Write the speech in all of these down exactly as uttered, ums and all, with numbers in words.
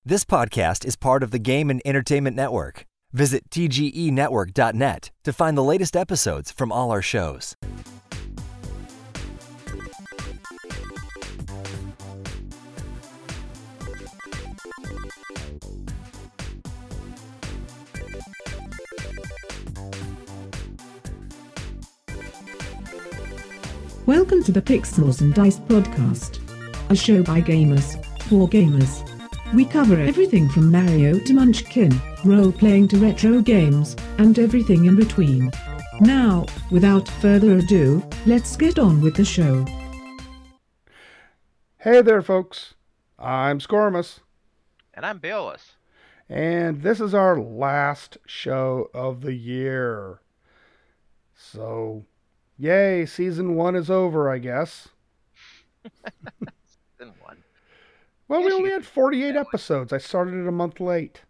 This podcast is part of the Game and Entertainment Network. Visit T G E network dot net to find the latest episodes from all our shows. Welcome to the Pixels and Dice podcast, a show by gamers, for gamers. We cover everything from Mario to Munchkin, role-playing to retro games, and everything in between. Now, without further ado, let's get on with the show. Hey there, folks. I'm Scormus. And I'm Beowulf. And this is our last show of the year. So, yay, season one is over, I guess. Season one. Well, Yes, we you only could had forty-eight episodes. I started it a month late.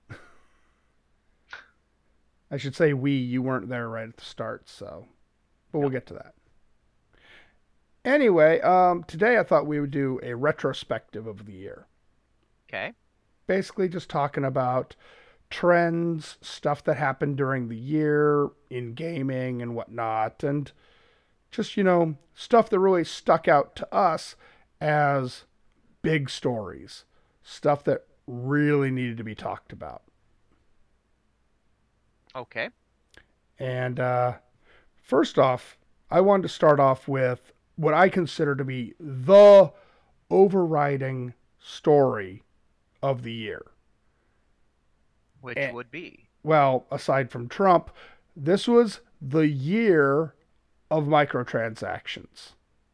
I should say we, you weren't there right at the start, so. But we'll get to that. Anyway, um, today I thought we would do a retrospective of the year. Okay. Basically just talking about trends, stuff that happened during the year in gaming and whatnot, and just, you know, stuff that really stuck out to us as big stories, stuff that really needed to be talked about. Okay. And uh, first off, I wanted to start off with what I consider to be the overriding story of the year. Which And- would be? Well, aside from Trump, this was the year of microtransactions.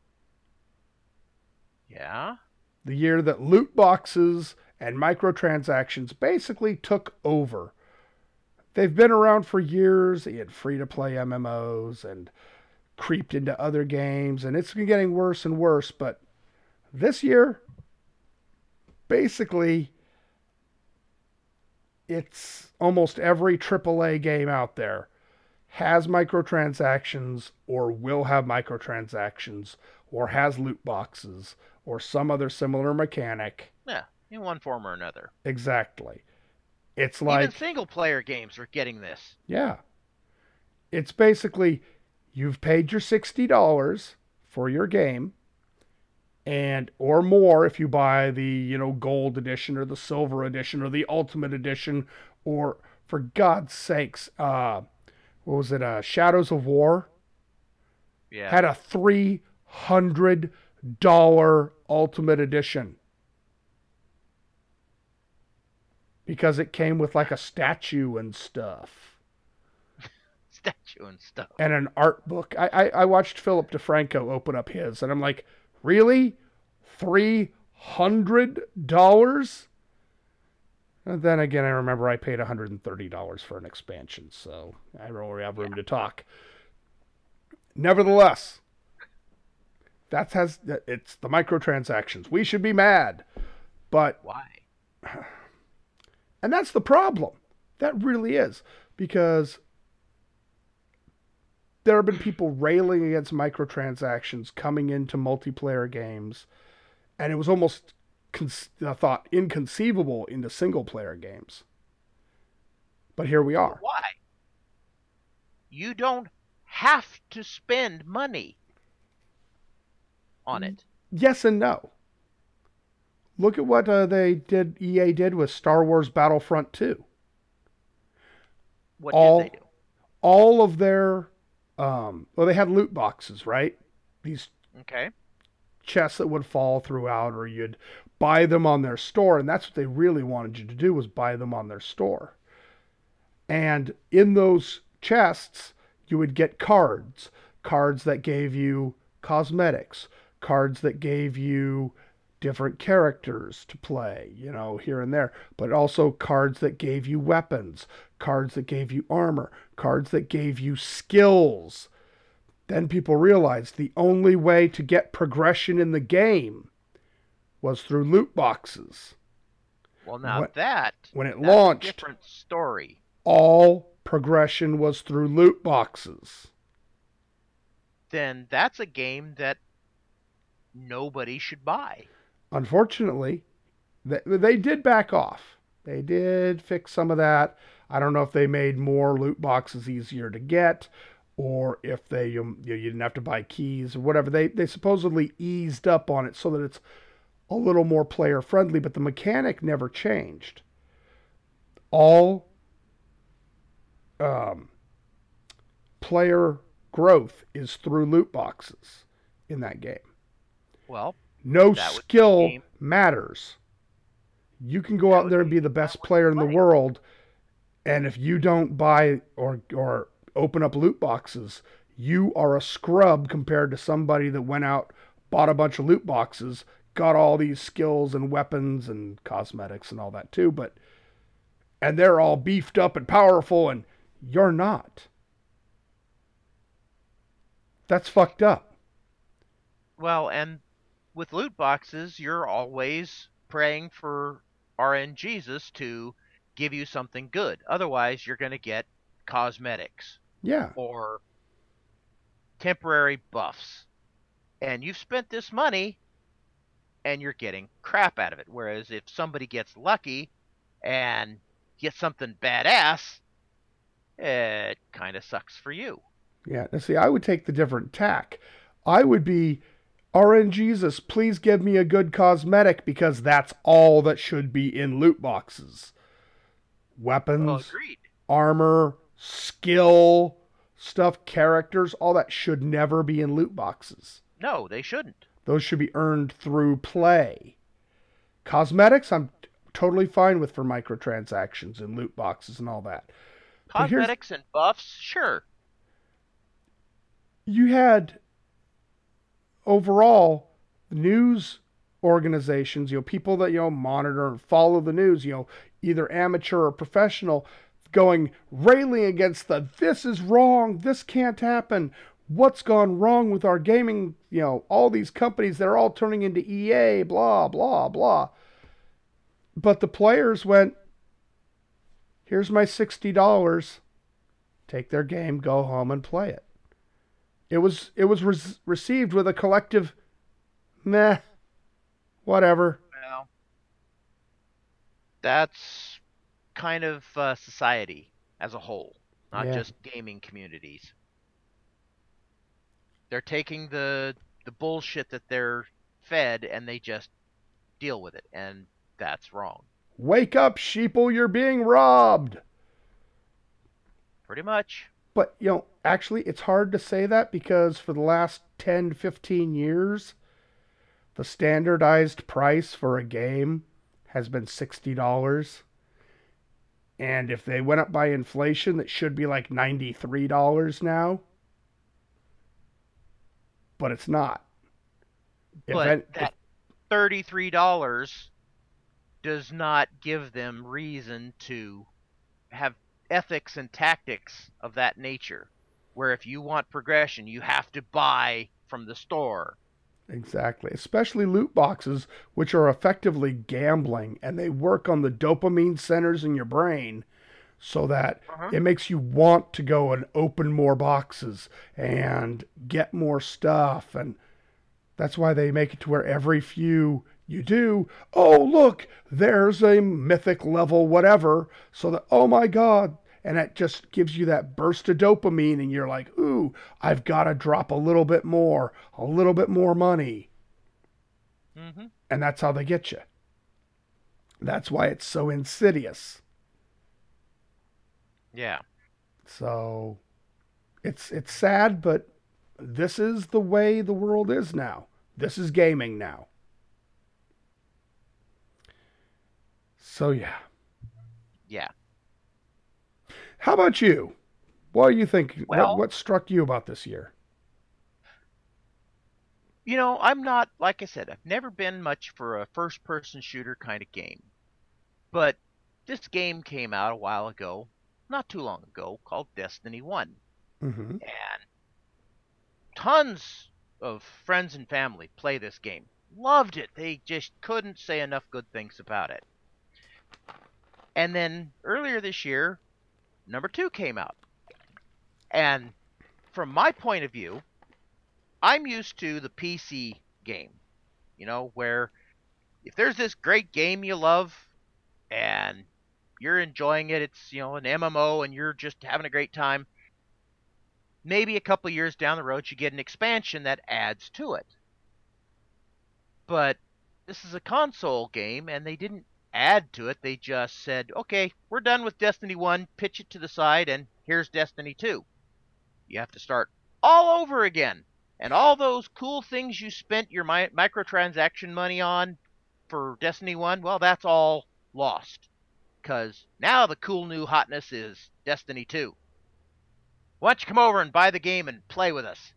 Yeah? The year that loot boxes and microtransactions basically took over. They've been around for years. They had free-to-play M M Os and creeped into other games, and it's been getting worse and worse. But this year, basically, it's almost every triple A game out there has microtransactions or will have microtransactions or has loot boxes or some other similar mechanic. Yeah, in one form or another. Exactly. It's like, Even single-player games are getting this. yeah. It's basically, you've paid your sixty dollars for your game, and or more if you buy the, you know, gold edition or the silver edition or the ultimate edition, or for God's sakes, uh, what was it, uh, Shadows of War? Yeah. Had a three hundred dollars ultimate edition. Because it came with like a statue and stuff. Statue and stuff. And an art book. I, I, I watched Philip DeFranco open up his, and I'm like, really? three hundred dollars? And then again, I remember I paid one hundred thirty dollars for an expansion, so I don't really have room Yeah. to talk. Nevertheless, that has it's the microtransactions. We should be mad, but Why? and that's the problem. That really is, because there have been people railing against microtransactions coming into multiplayer games, and it was almost con- I thought inconceivable into single player games. But here we are. Why? You don't have to spend money on it. Yes and no. Look at what uh, they did. E A did with Star Wars Battlefront two. What all, did they do? all of their, um, well, they had loot boxes, right? These Okay. chests that would fall throughout, or you'd buy them on their store, and that's what they really wanted you to do, was buy them on their store. And in those chests, you would get cards, cards that gave you cosmetics, cards that gave you different characters to play, you know, here and there, but also cards that gave you weapons, cards that gave you armor, cards that gave you skills. Then people realized the only way to get progression in the game was through loot boxes. Well, now When- that when it that's launched- a different story. All progression was through loot boxes. Then that's a game that nobody should buy. Unfortunately, They, they did back off. They did fix some of that. I don't know if they made more loot boxes easier to get, or if they you, you didn't have to buy keys or whatever. They they supposedly eased up on it so that it's a little more player friendly, but the mechanic never changed. All um, player growth is through loot boxes in that game. Well, No that was the skill game. matters. You can go That out was there and the- be the that best was player the in the play. world, and if you don't buy or or open up loot boxes, you are a scrub compared to somebody that went out, bought a bunch of loot boxes, got all these skills and weapons and cosmetics and all that too, but and they're all beefed up and powerful, and you're not. That's fucked up. Well, and with loot boxes, you're always praying for R N Jesus to give you something good. Otherwise, you're going to get cosmetics Yeah. or temporary buffs. And you've spent this money and you're getting crap out of it. Whereas if somebody gets lucky and gets something badass, it kind of sucks for you. Yeah. Now, see, I would take the different tack. I would be, R N Jesus, please give me a good cosmetic because that's all that should be in loot boxes. Weapons, Well, agreed. armor, skill, stuff, characters, all that should never be in loot boxes. No, they shouldn't. Those should be earned through play. Cosmetics, I'm totally fine with for microtransactions and loot boxes and all that. But here's- Cosmetics and buffs, sure. You had overall news organizations, you know, people that, you know, monitor and follow the news, you know, either amateur or professional, going railing against the, this is wrong, this can't happen, what's gone wrong with our gaming, you know, all these companies that are all turning into E A, blah, blah, blah. But the players went, here's my sixty dollars, take their game, go home and play it. It was it was re- received with a collective, meh, whatever. Well, that's kind of uh, society as a whole, not Yeah. just gaming communities. They're taking the the bullshit that they're fed and they just deal with it, and that's wrong. Wake up, sheeple, you're being robbed. Pretty much. But, you know, actually, it's hard to say that because for the last ten to fifteen years, the standardized price for a game has been sixty dollars. And if they went up by inflation, that should be like ninety-three dollars now. But it's not. If But an- that thirty-three dollars does not give them reason to have ethics and tactics of that nature, where if you want progression, you have to buy from the store. Exactly. Especially loot boxes, which are effectively gambling, and they work on the dopamine centers in your brain so that Uh-huh. it makes you want to go and open more boxes and get more stuff. And that's why they make it to where every few you do, oh, look, there's a mythic level, whatever. So that, oh my God. And it just gives you that burst of dopamine, and you're like, ooh, I've got to drop a little bit more, a little bit more money. Mm-hmm. And that's how they get you. That's why it's so insidious. Yeah. So it's it's sad, but this is the way the world is now. This is gaming now. So yeah. Yeah. How about you? What do you think? Well- what, what struck you about this year? You know, I'm not, like I said, I've never been much for a first person shooter kind of game. But this game came out a while ago, not too long ago, called Destiny one. Mm-hmm. And tons of friends and family play this game. Loved it. They just couldn't say enough good things about it. And then earlier this year, number two came out. And from my point of view, I'm used to the P C game, you know, where if there's this great game you love and you're enjoying it, it's, you know, an M M O and you're just having a great time, maybe a couple years down the road you get an expansion that adds to it. But this is a console game and they didn't add to it. They just said, okay, we're done with Destiny one, pitch it to the side, and here's Destiny two. You have to start all over again. And all those cool things you spent your mi- microtransaction money on for Destiny one, well, that's all lost. Because now the cool new hotness is Destiny two. Why don't you come over and buy the game and play with us?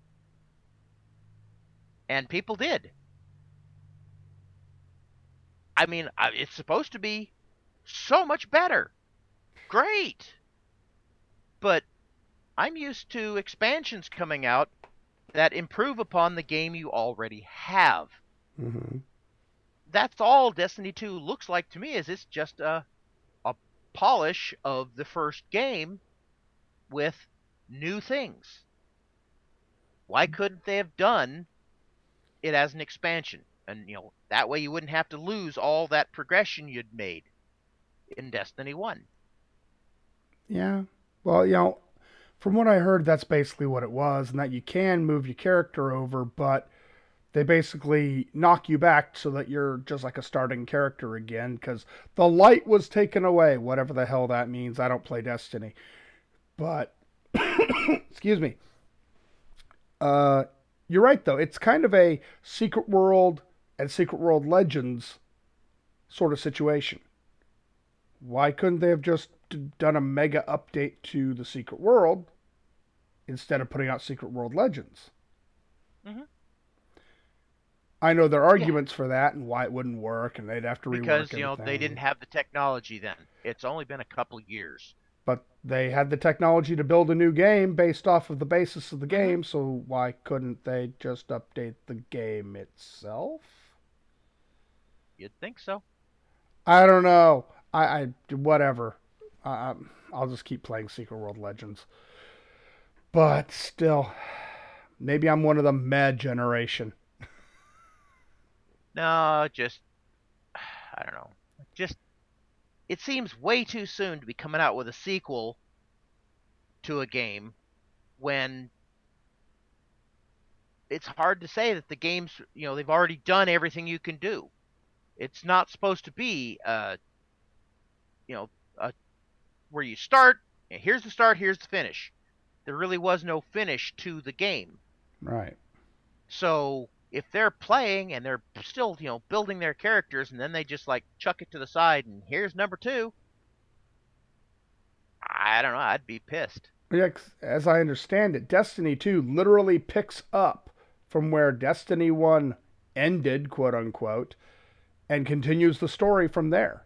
And people did. I mean, it's supposed to be so much better. Great. But I'm used to expansions coming out that improve upon the game you already have. Mm-hmm. That's all Destiny two looks like to me, is it's just a, a polish of the first game with new things. Why couldn't they have done it as an expansion? And, you know, that way you wouldn't have to lose all that progression you'd made in Destiny one. Yeah. Well, you know, from what I heard, that's basically what it was, and that you can move your character over, but they basically knock you back so that you're just like a starting character again, because the light was taken away, whatever the hell that means. I don't play Destiny. But, excuse me. Uh, you're right, though. It's kind of a Secret World and Secret World Legends sort of situation. Why couldn't they have just done a mega update to the Secret World instead of putting out Secret World Legends? Mm-hmm. I know there are arguments yeah. for that and why it wouldn't work, and they'd have to rework because you know everything. They didn't have the technology then. It's only been a couple years. But they had the technology to build a new game based off of the basis of the game, so why couldn't they just update the game itself? You'd think so. I don't know. I, I whatever. I, I'll just keep playing Secret World Legends. But still, maybe I'm one of the meh generation. No, just I don't know. Just it seems way too soon to be coming out with a sequel to a game when it's hard to say that the game's, you know, they've already done everything you can do. It's not supposed to be, uh, you know, a, where you start, here's the start, here's the finish. There really was no finish to the game. Right. So if they're playing and they're still, you know, building their characters and then they just like chuck it to the side and here's number two, I don't know, I'd be pissed. Yeah, as I understand it, Destiny two literally picks up from where Destiny one ended, quote unquote, and continues the story from there.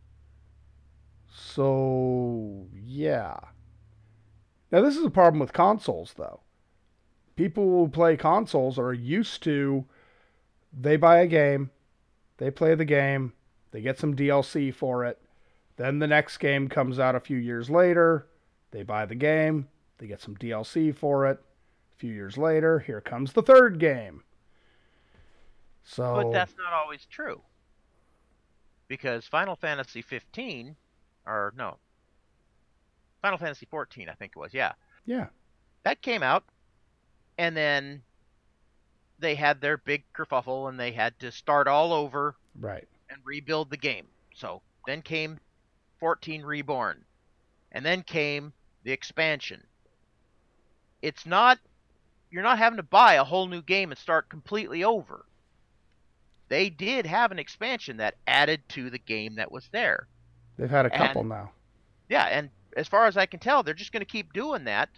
So, yeah. Now, this is a problem with consoles, though. People who play consoles are used to, they buy a game, they play the game, they get some D L C for it, then the next game comes out a few years later, they buy the game, they get some D L C for it, a few years later, here comes the third game. So, but that's not always true. Because Final Fantasy fifteen, or no, Final Fantasy fourteen, I think it was, yeah. Yeah. That came out, and then they had their big kerfuffle, and they had to start all over, right, and rebuild the game. So then came fourteen Reborn, and then came the expansion. It's not, you're not having to buy a whole new game and start completely over. They did have an expansion that added to the game that was there. They've had a couple and, now. Yeah, and as far as I can tell, they're just going to keep doing that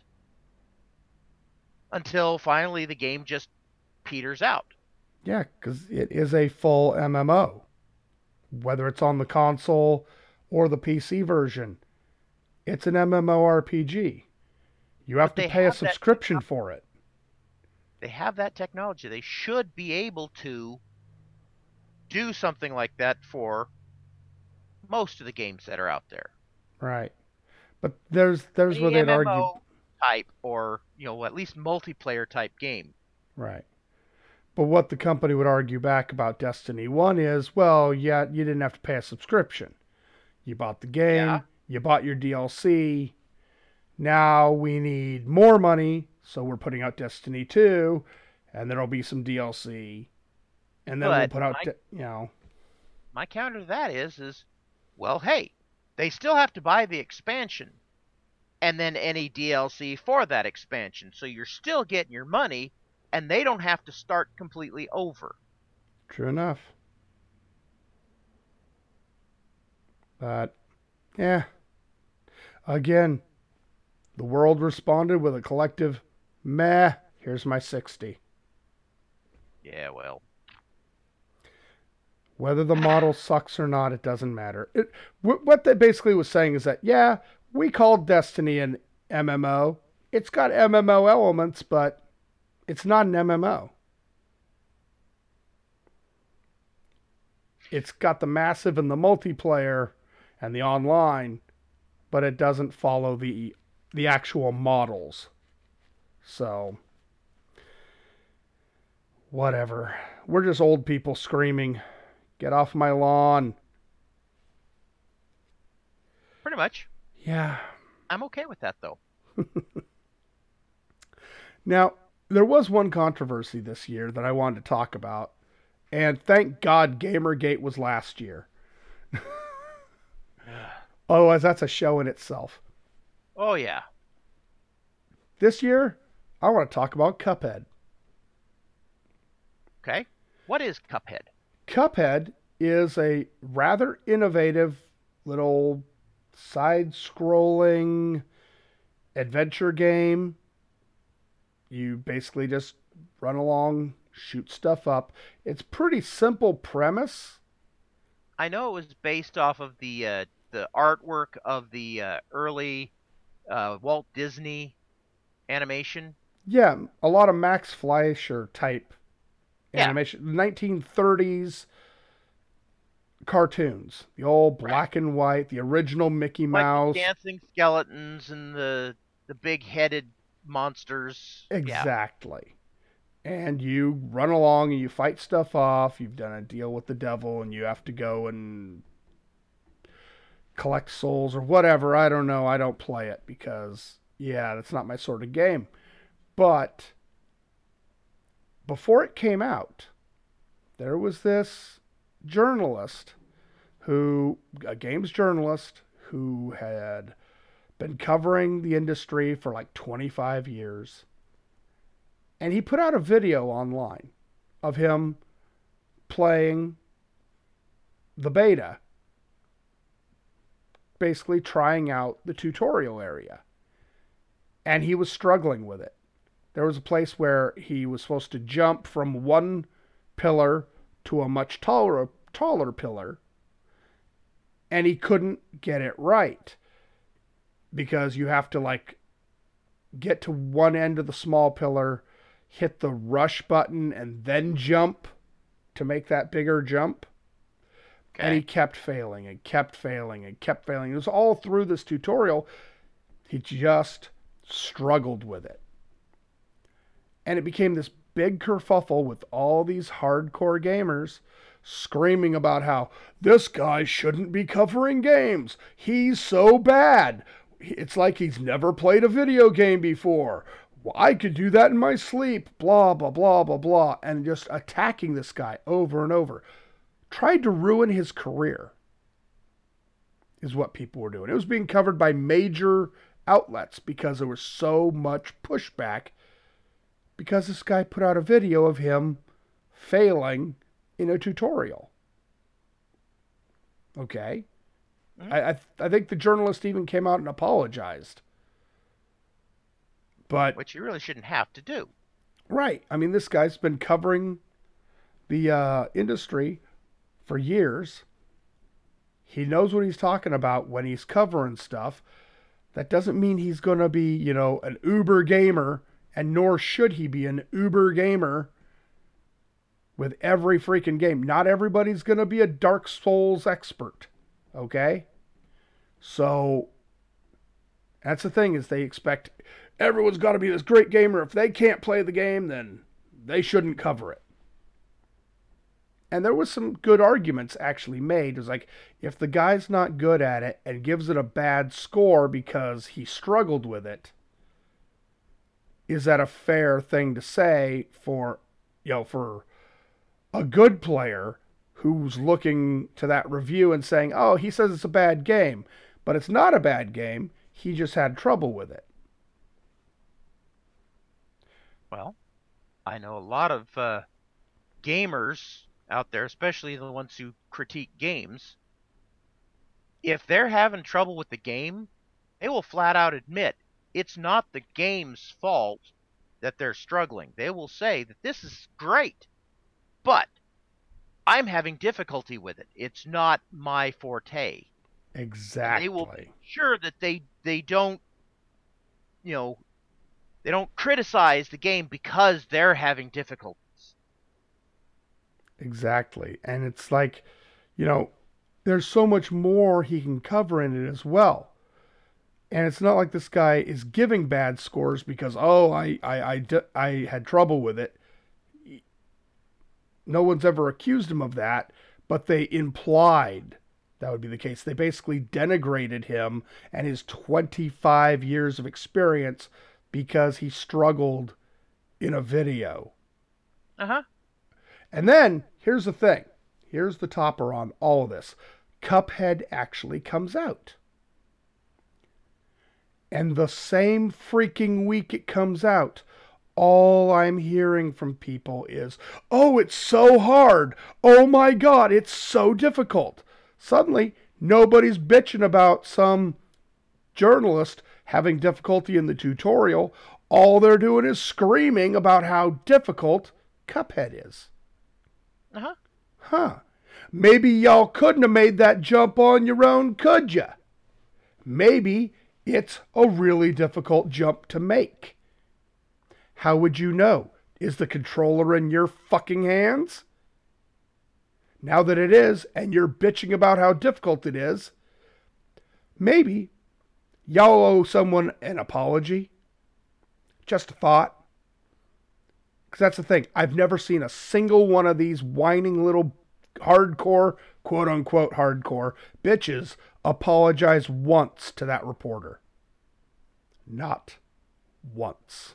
until finally the game just peters out. Yeah, because it is a full M M O. Whether it's on the console or the P C version, it's an MMORPG. You have but to pay have a subscription that, for it. They have that technology. They should be able to do something like that for most of the games that are out there. Right. But there's there's the where they'd M M O argue type, or, you know, at least multiplayer type game. Right. But what the company would argue back about Destiny one is, well, yeah, you didn't have to pay a subscription. You bought the game, Yeah. you bought your D L C. Now we need more money, so we're putting out Destiny two, and there'll be some D L C. And then we'll But put out, my- de- you know, My counter to that is, is, well, hey, they still have to buy the expansion, and then any D L C for that expansion. So you're still getting your money, and they don't have to start completely over. true enough. But, yeah. Again, the world responded with a collective, meh, here's my sixty. Yeah, well, Whether the model sucks or not, it doesn't matter. It, wh- what they basically was saying is that, yeah, we called Destiny an M M O. It's got M M O elements, but it's not an M M O. It's got the massive and the multiplayer and the online, but it doesn't follow the the actual models. So, whatever. We're just old people screaming, "Get off my lawn." pretty much. Yeah. I'm okay with that, though. Now, there was one controversy this year that I wanted to talk about, and thank God Gamergate was last year. Otherwise, that's a show in itself. Oh, yeah. This year, I want to talk about Cuphead. Okay. What is Cuphead? Cuphead is a rather innovative little side-scrolling adventure game. You basically just run along, shoot stuff up. It's pretty simple premise. I know it was based off of the uh, the artwork of the uh, early uh, Walt Disney animation. Yeah, a lot of Max Fleischer type Yeah. animation. nineteen thirties cartoons. The old black and white, the original Mickey Like Mouse. the dancing skeletons and the the big-headed monsters. Yeah. Exactly. And you run along and you fight stuff off. You've done a deal with the devil and you have to go and collect souls or whatever. I don't know. I don't play it because, yeah, that's not my sort of game. But before it came out, there was this journalist who, a games journalist, who had been covering the industry for like twenty-five years. And he put out a video online of him playing the beta, basically trying out the tutorial area. And he was struggling with it. There was a place where he was supposed to jump from one pillar to a much taller, taller pillar, and he couldn't get it right. Because you have to like get to one end of the small pillar, hit the rush button, and then jump to make that bigger jump. Okay. And he kept failing and kept failing and kept failing. It was all through this tutorial. He just struggled with it. And it became this big kerfuffle with all these hardcore gamers screaming about how this guy shouldn't be covering games. He's so bad. It's like he's never played a video game before. Well, I could do that in my sleep. Blah, blah, blah, blah, blah. And just attacking this guy over and over. Tried to ruin his career, is what people were doing. It was being covered by major outlets because there was so much pushback because this guy put out a video of him failing in a tutorial. Okay? Mm-hmm. I, I I think the journalist even came out and apologized. But Which you really shouldn't have to do. Right. I mean, this guy's been covering the uh, industry for years. He knows what he's talking about when he's covering stuff. That doesn't mean he's going to be, you know, an uber gamer, and nor should he be an uber gamer with every freaking game. Not everybody's going to be a Dark Souls expert, okay? So that's the thing, is they expect everyone's got to be this great gamer. If they can't play the game, then they shouldn't cover it. And there was some good arguments actually made. It was like, if the guy's not good at it and gives it a bad score because he struggled with it, is that a fair thing to say for, you know, for a good player who's looking to that review and saying, oh, he says it's a bad game, but it's not a bad game. He just had trouble with it. Well, I know a lot of uh, gamers out there, especially the ones who critique games. If they're having trouble with the game, they will flat out admit it's not the game's fault that they're struggling. They will say that this is great, but I'm having difficulty with it. It's not my forte. Exactly. And they will be sure that they they don't, you know, they don't criticize the game because they're having difficulties. Exactly. And it's like, you know, there's so much more he can cover in it as well. And it's not like this guy is giving bad scores because, oh, I, I, I, I had trouble with it. No one's ever accused him of that, but they implied that would be the case. They basically denigrated him and his twenty-five years of experience because he struggled in a video. Uh-huh. And then, here's the thing. Here's the topper on all of this. Cuphead actually comes out. And the same freaking week it comes out, all I'm hearing from people is, oh, it's so hard. Oh my God, it's so difficult. Suddenly, nobody's bitching about some journalist having difficulty in the tutorial. All they're doing is screaming about how difficult Cuphead is. Uh-huh. Huh. Maybe y'all couldn't have made that jump on your own, could ya? Maybe it's a really difficult jump to make. How would you know? Is the controller in your fucking hands? Now that it is, and you're bitching about how difficult it is, maybe y'all owe someone an apology. Just a thought. Because that's the thing. I've never seen a single one of these whining little hardcore, quote-unquote hardcore, bitches apologize once to that reporter. Not once.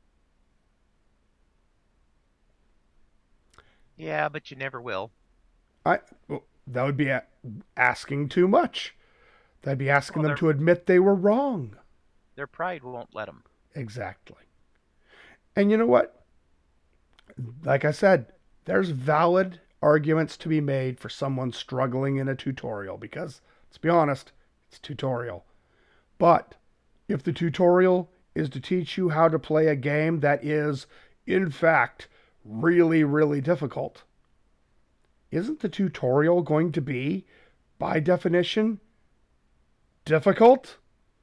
Yeah, but you never will. I well, that would be a, asking too much. That'd be asking Well, them to admit they were wrong. Their pride won't let them. Exactly. And you know what? Like I said, there's valid arguments to be made for someone struggling in a tutorial because, let's be honest, it's a tutorial. But if the tutorial is to teach you how to play a game that is, in fact, really, really difficult, isn't the tutorial going to be, by definition, difficult?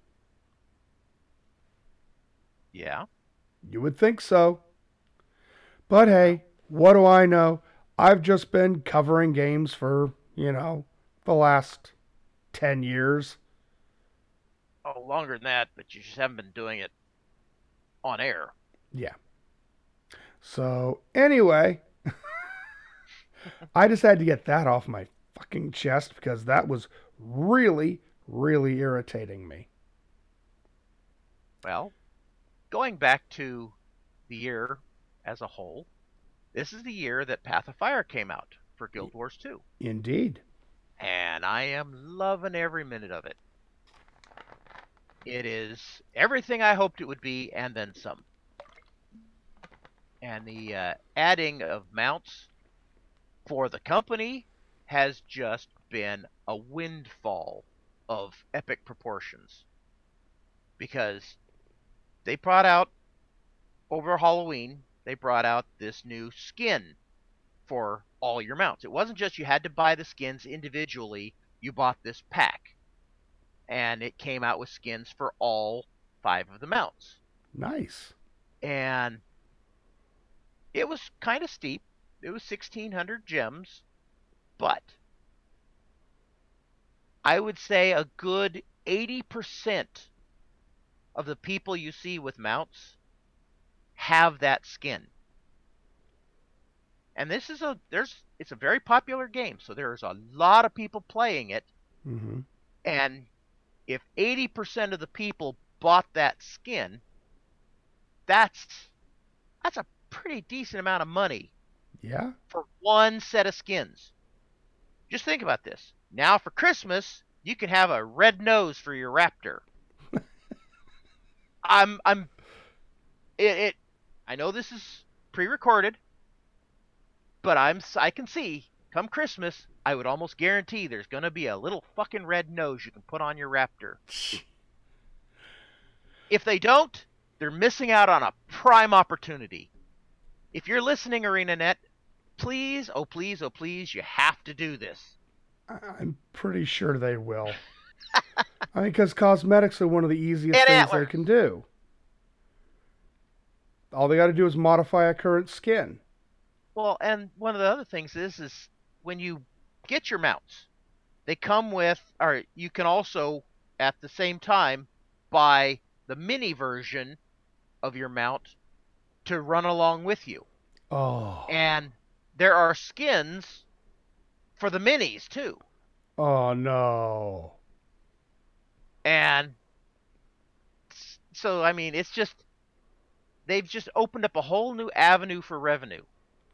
Yeah. You would think so. But hey, what do I know? I've just been covering games for, you know, the last ten years. Oh, longer than that, but you just haven't been doing it on air. Yeah. So, anyway, I just had to get that off my fucking chest because that was really, really irritating me. Well, going back to the year as a whole, this is the year that Path of Fire came out for Guild Wars two. Indeed. And I am loving every minute of it. It is everything I hoped it would be, and then some. And the uh, adding of mounts for the company has just been a windfall of epic proportions. Because they brought out, over Halloween, they brought out this new skin for all your mounts. It wasn't just you had to buy the skins individually, you bought this pack. And it came out with skins for all five of the mounts. Nice. And it was kind of steep. It was sixteen hundred gems. But I would say a good eighty percent of the people you see with mounts have that skin. and this is a there's it's a very popular game, so there's a lot of people playing it. Mm-hmm. And if eighty percent of the people bought that skin, that's that's a pretty decent amount of money Yeah. for one set of skins. Just think about this. Now for Christmas, you can have a red nose for your raptor. I'm I'm it, it I know this is pre-recorded, but I'm I can see come Christmas, I would almost guarantee there's going to be a little fucking red nose you can put on your raptor. If they don't, they're missing out on a prime opportunity. If you're listening, ArenaNet, please, oh please, oh please, you have to do this. I'm pretty sure they will. I mean, because cosmetics are one of the easiest And things antlers. they can do. All they got to do is modify a current skin. Well, and one of the other things is, is when you get your mounts, they come with, or you can also, at the same time, buy the mini version of your mount to run along with you. Oh. And there are skins for the minis, too. Oh, no. And so, I mean, it's just, they've just opened up a whole new avenue for revenue.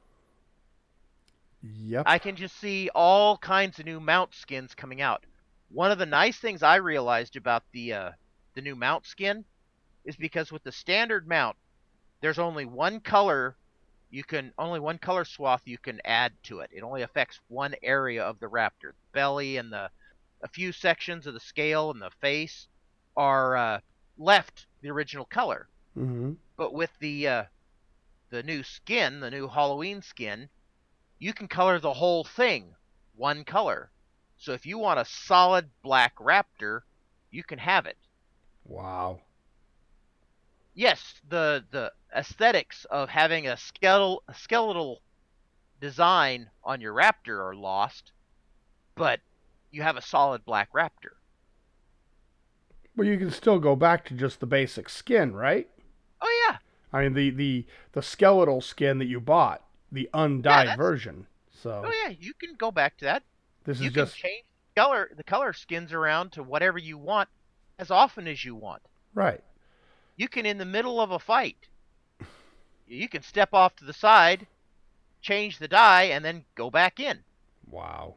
Yep. I can just see all kinds of new mount skins coming out. One of the nice things I realized about the uh, the new mount skin is because with the standard mount, there's only one color you can only one color swath you can add to it. It only affects one area of the raptor. The belly and the a few sections of the scale and the face are uh, left the original color. Mm-hmm. But with the uh, the new skin, the new Halloween skin, you can color the whole thing one color. So if you want a solid black raptor, you can have it. Wow. Yes, the the aesthetics of having a skeletal a skeletal design on your raptor are lost, but you have a solid black raptor. Well, you can still go back to just the basic skin, right? Oh yeah. I mean, the the, the skeletal skin that you bought, the undyed Yeah, version. So Oh yeah, you can go back to that. this You is can just change color the color skins around to whatever you want as often as you want. right. You can, in the middle of a fight, you can step off to the side, change the dye, and then go back in. Wow.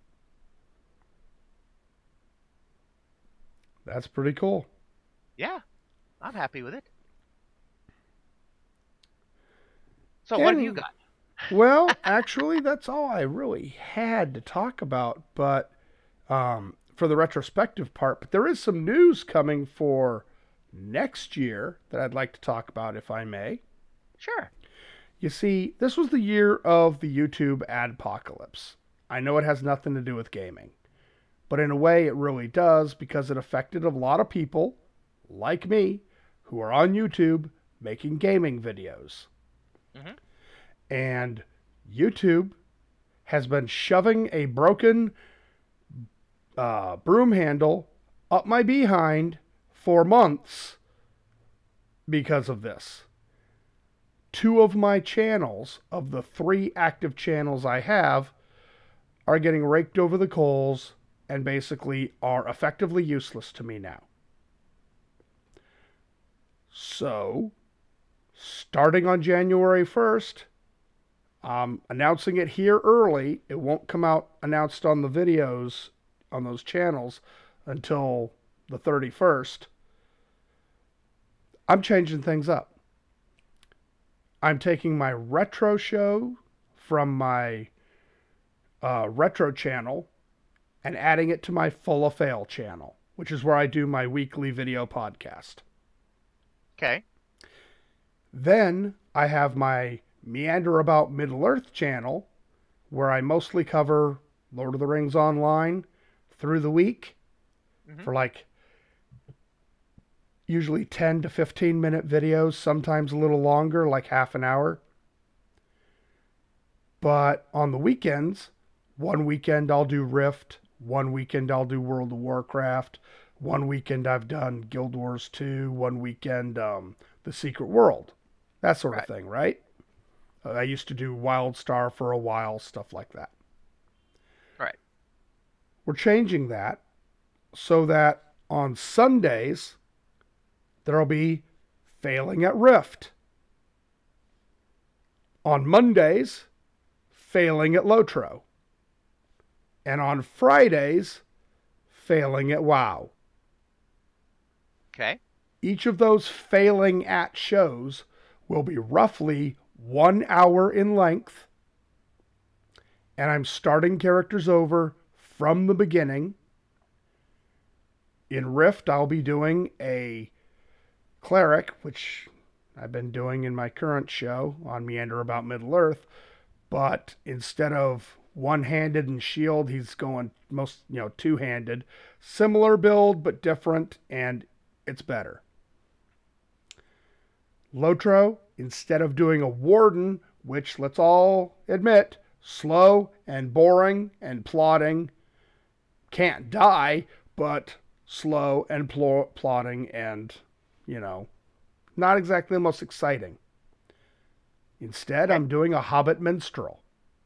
That's pretty cool. Yeah, I'm happy with it. So what have you Kenny, got? Well, actually, that's all I really had to talk about, but um, for the retrospective part. But there is some news coming for next year that I'd like to talk about, if I may. Sure. You see, this was the year of the YouTube adpocalypse. I know it has nothing to do with gaming, but in a way it really does, because it affected a lot of people, like me, who are on YouTube making gaming videos. Mhm. And YouTube has been shoving a broken uh, broom handle up my behind for months because of this. Two of my channels, of the three active channels I have, are getting raked over the coals and basically are effectively useless to me now. So, starting on January first, I'm announcing it here early. It won't come out announced on the videos on those channels until the thirty-first. I'm changing things up. I'm taking my retro show from my uh, retro channel and adding it to my Full of Fail channel, which is where I do my weekly video podcast. Okay. Then I have my Meander About Middle-earth channel, where I mostly cover Lord of the Rings Online through the week Mhm. for like usually ten to fifteen minute videos, sometimes a little longer, like half an hour. But on the weekends, one weekend I'll do Rift, one weekend I'll do World of Warcraft, one weekend I've done Guild Wars two, one weekend um, The Secret World, that sort Right. of thing, right? Uh, I used to do WildStar for a while, stuff like that. Right. We're changing that so that on Sundays, there'll be Failing at Rift. On Mondays, Failing at Lotro. And on Fridays, Failing at WoW. Okay. Each of those Failing at shows will be roughly one hour in length. And I'm starting characters over from the beginning. In Rift, I'll be doing a cleric, which I've been doing in my current show on Meander About Middle-earth. But instead of one-handed and shield, he's going most, you know, two-handed. Similar build, but different, and it's better. Lotro, instead of doing a warden, which let's all admit, slow and boring and plodding, can't die, but slow and pl- plodding and, you know, not exactly the most exciting. Instead, I'm doing a Hobbit Minstrel,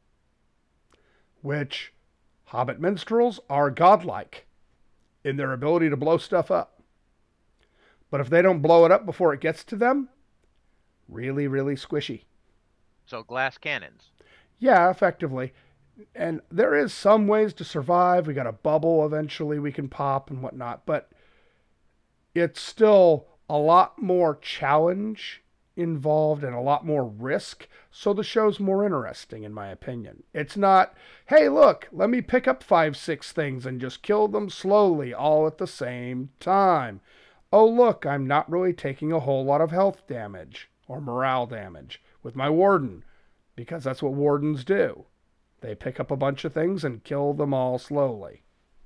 which Hobbit Minstrels are godlike in their ability to blow stuff up. But if they don't blow it up before it gets to them, really, really squishy. So glass cannons. Yeah, effectively. And there is some ways to survive. We got a bubble eventually we can pop and whatnot, but it's still a lot more challenge involved and a lot more risk, so the show's more interesting in my opinion. It's not, hey look, let me pick up five, six things and just kill them slowly all at the same time. Oh look, I'm not really taking a whole lot of health damage or morale damage with my warden, because that's what wardens do. They pick up a bunch of things and kill them all slowly.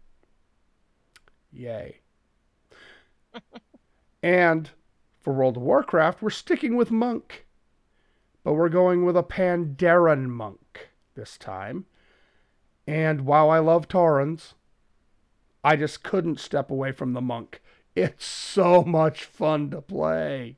Yay. And for World of Warcraft, we're sticking with Monk. But we're going with a Pandaren Monk this time. And while I love Taurens, I just couldn't step away from the Monk. It's so much fun to play.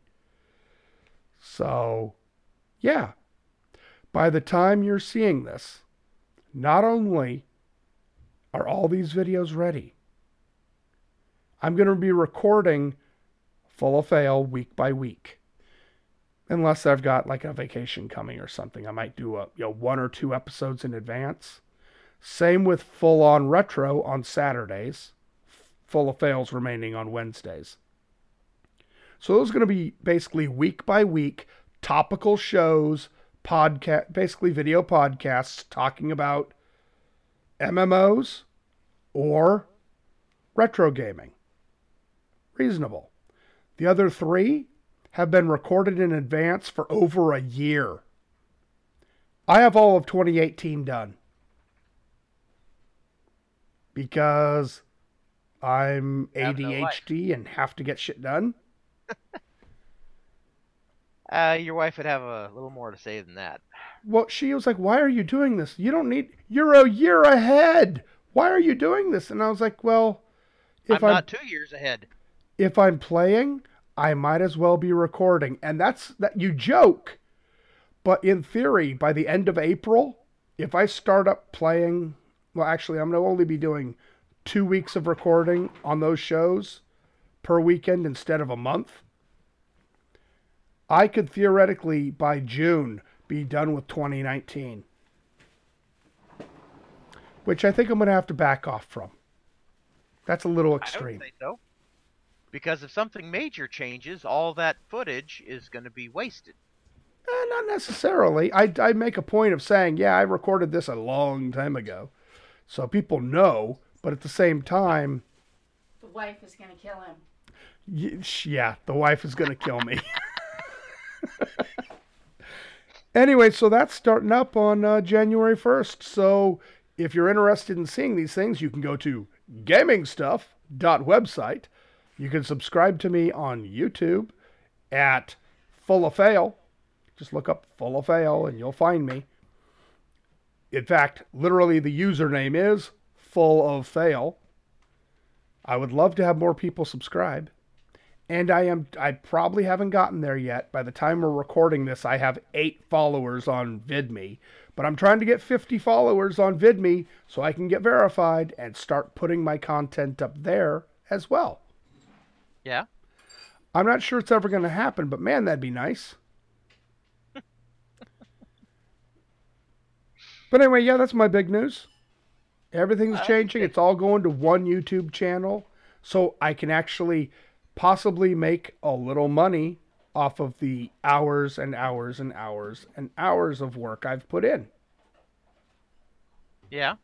So, yeah. By the time you're seeing this, not only are all these videos ready, I'm going to be recording Full of Fail week by week. Unless I've got like a vacation coming or something. I might do a you know one or two episodes in advance. Same with Full On Retro on Saturdays. Full of Fails remaining on Wednesdays. So those are going to be basically week by week topical shows, podcast, basically video podcasts talking about M M Os or retro gaming. Reasonable. The other three have been recorded in advance for over a year. I have all of twenty eighteen done. Because I'm A D H D and have to get shit done. Uh, your wife would have a little more to say than that. Well, she was like, why are you doing this? You don't need... You're a year ahead. Why are you doing this? And I was like, well... if I'm I'm not two years ahead. If I'm playing, I might as well be recording. And that's... that you joke. But in theory, by the end of April, if I start up playing... Well, actually, I'm going to only be doing two weeks of recording on those shows per weekend instead of a month. I could theoretically, by June, be done with twenty nineteen. Which I think I'm going to have to back off from. That's a little extreme. I don't think so. Because if something major changes, all that footage is going to be wasted. Eh, not necessarily. I, I make a point of saying, yeah, I recorded this a long time ago. So people know, but at the same time... The wife is going to kill him. Y- yeah, the wife is going to kill me. Anyway, so that's starting up on uh, January first. So if you're interested in seeing these things, you can go to gaming stuff dot website. You can subscribe to me on YouTube at Full of Fail. Just look up Full of Fail and you'll find me. In fact, literally the username is Full of Fail. I would love to have more people subscribe. And I am I probably haven't gotten there yet. By the time we're recording this, I have eight followers on VidMe. But I'm trying to get fifty followers on VidMe so I can get verified and start putting my content up there as well. Yeah. I'm not sure it's ever going to happen, but man, that'd be nice. But anyway, yeah, that's my big news. Everything's changing. It's all going to one YouTube channel. So I can actually possibly make a little money off of the hours and hours and hours and hours of work I've put in. Yeah.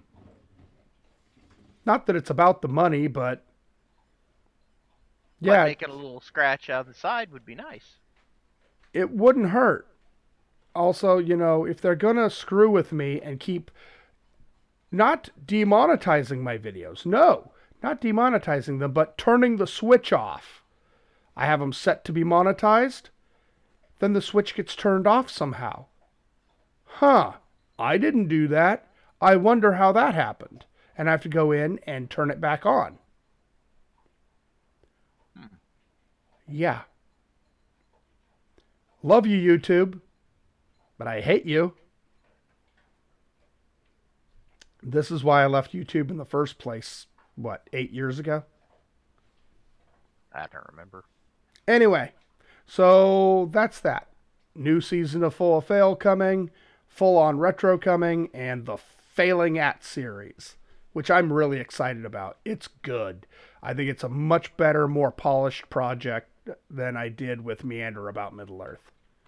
Not that it's about the money, but But yeah, making a little scratch out the side would be nice. it wouldn't hurt. Also, you know, if they're going to screw with me and keep not demonetizing my videos, no, not demonetizing them, but turning the switch off. I have them set to be monetized, then the switch gets turned off somehow. Huh, I didn't do that. I wonder how that happened. And I have to go in and turn it back on. Hmm. Yeah. Love you, YouTube, but I hate you. This is why I left YouTube in the first place, what, eight years ago? I don't remember. Anyway, so that's that. New season of Full of Fail coming, Full On Retro coming, and the Failing At series, which I'm really excited about. It's good. I think it's a much better, more polished project than I did with Meander About Middle-earth.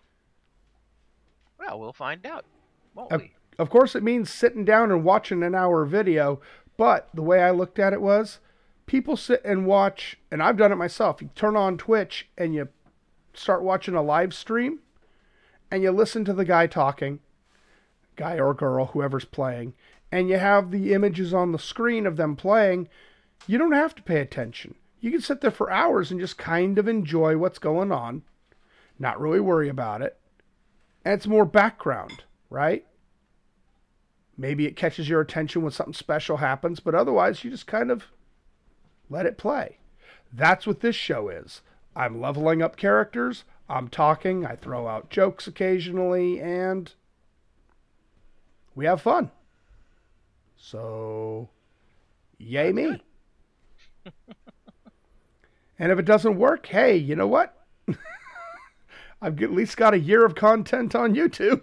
Well, we'll find out, won't Of, we? of course, it means sitting down and watching an hour video, but the way I looked at it was, people sit and watch, and I've done it myself. You turn on Twitch and you start watching a live stream, and you listen to the guy talking, guy or girl, whoever's playing, and you have the images on the screen of them playing. You don't have to pay attention. You can sit there for hours and just kind of enjoy what's going on, not really worry about it. And it's more background, right? Maybe it catches your attention when something special happens, but otherwise you just kind of let it play. That's what this show is. I'm leveling up characters, I'm talking, I throw out jokes occasionally, and we have fun. So, yay me. And if it doesn't work, hey, you know what? I've at least got a year of content on YouTube.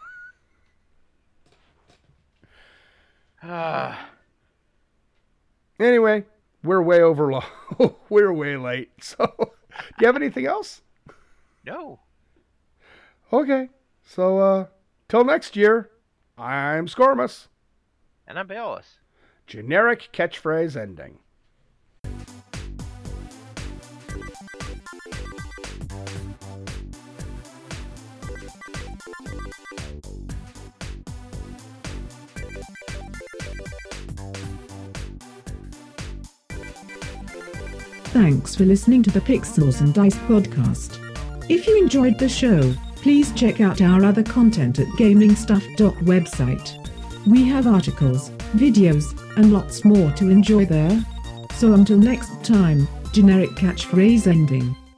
Ah. Anyway, we're way over low. We're way late. So, do you have anything else? No. Okay. So, uh, till next year, I'm Scormus. And I'm Bayless. Generic catchphrase ending. Thanks for listening to the Pixels and Dice podcast. If you enjoyed the show, please check out our other content at gaming stuff dot website. We have articles, videos, and lots more to enjoy there. So until next time, generic catchphrase ending.